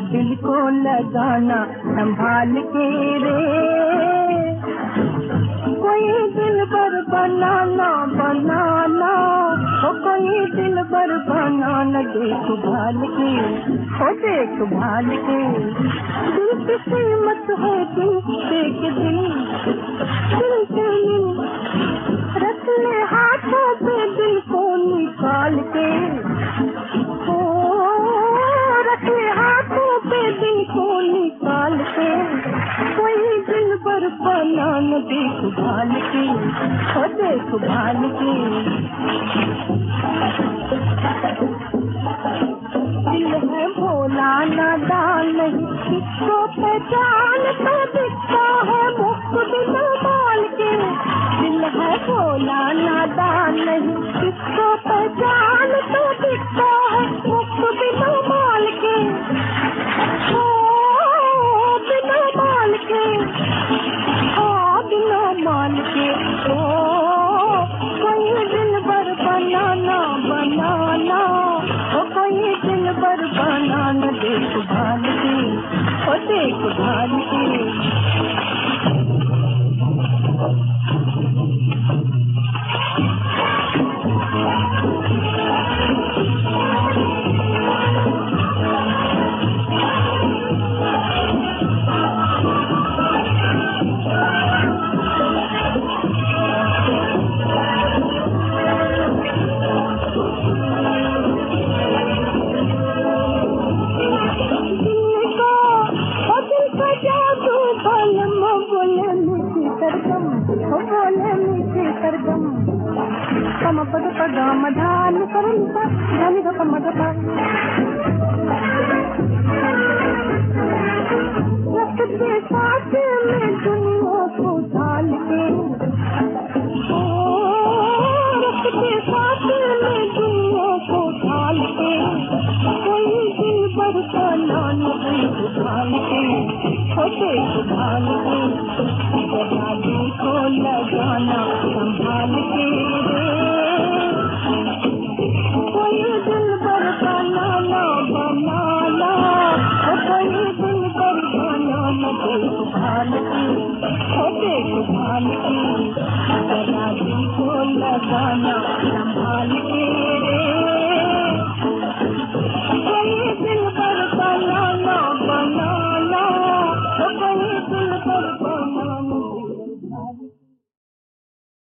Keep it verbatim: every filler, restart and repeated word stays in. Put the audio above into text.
दिल को लगाना संभाल के रे, कोई दिल पर बनाना बनाना, ओ कोई दिल पर बनाना, देख भाल के, ओ देख भाल के, दिल की कीमत है दिल देख दिल, दिल के दिल रख ले हाथों पे दिल को निकाल के, ओ रख ले हाथों पे दिल को निकाल के, कोई दिल पर बनाना, देख भाल के, ओ देख भाल के, दिल है भोला नादान नहीं, किसको पहचान तो दिखता है मुफ्त बिन माल के, दिल है भोला नादान नहीं, किसको पहचान तो दिखता है मुफ्त बिन माल के, ओ बिना माल के, ओ बिना माल के, ओ कोई दिल पर बनाना बनाना, ओ कोई दिल पर बनाना, देख भाल के, ओ देख भाल के, बोले मीठे सरगम, कम पद पदम धान करता धन गम गम, रक्त के साथ में दुनिया को ढाल के, ओ रक्त के साथ में दुनिया को ढाल के, कोई दिल पर बनाना, देख भाल के, ओ देख भाल के, जरा दिल को लगाना संभाल के रे, कोई दिल पर बनाना बनाना, ओ कोई दिल पर बनाना, देख भाल के, ओ देख भाल के, जरा दिल को लगाना